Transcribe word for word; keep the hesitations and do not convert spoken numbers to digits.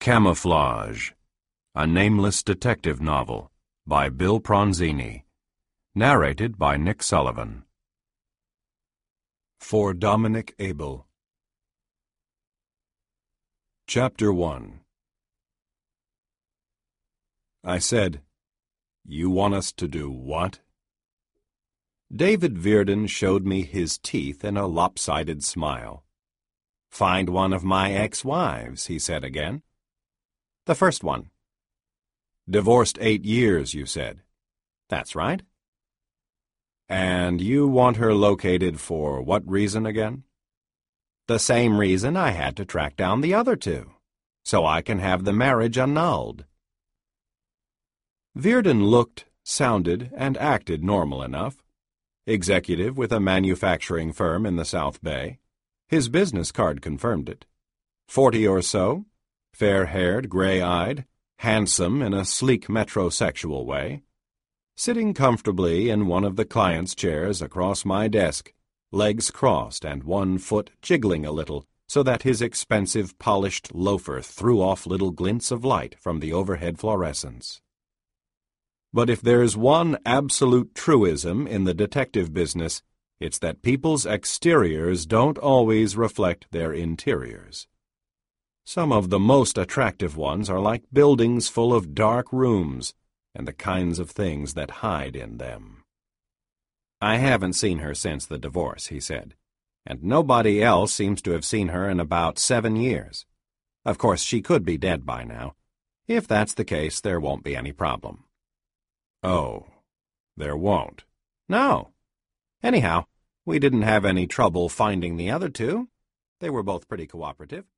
Camouflage, a nameless detective novel by Bill Pronzini, narrated by Nick Sullivan. For Dominic Abel. Chapter one. I said, "You want us to do what?" David Virden showed me his teeth in a lopsided smile. "Find one of my ex-wives," he said again. "The first one." "Divorced eight years, you said." "That's right." "And you want her located for what reason again?" "The same reason I had to track down the other two, so I can have the marriage annulled." Virden looked, sounded, and acted normal enough. Executive with a manufacturing firm in the South Bay. His business card confirmed it. Forty or so, fair-haired, gray-eyed, handsome in a sleek metrosexual way, sitting comfortably in one of the client's chairs across my desk, legs crossed and one foot jiggling a little so that his expensive polished loafer threw off little glints of light from the overhead fluorescence. But if there's one absolute truism in the detective business, it's that people's exteriors don't always reflect their interiors. Some of the most attractive ones are like buildings full of dark rooms and the kinds of things that hide in them. "I haven't seen her since the divorce," he said, "and nobody else seems to have seen her in about seven years. Of course, she could be dead by now. If that's the case, there won't be any problem." "Oh, there won't?" "No. Anyhow, we didn't have any trouble finding the other two. They were both pretty cooperative."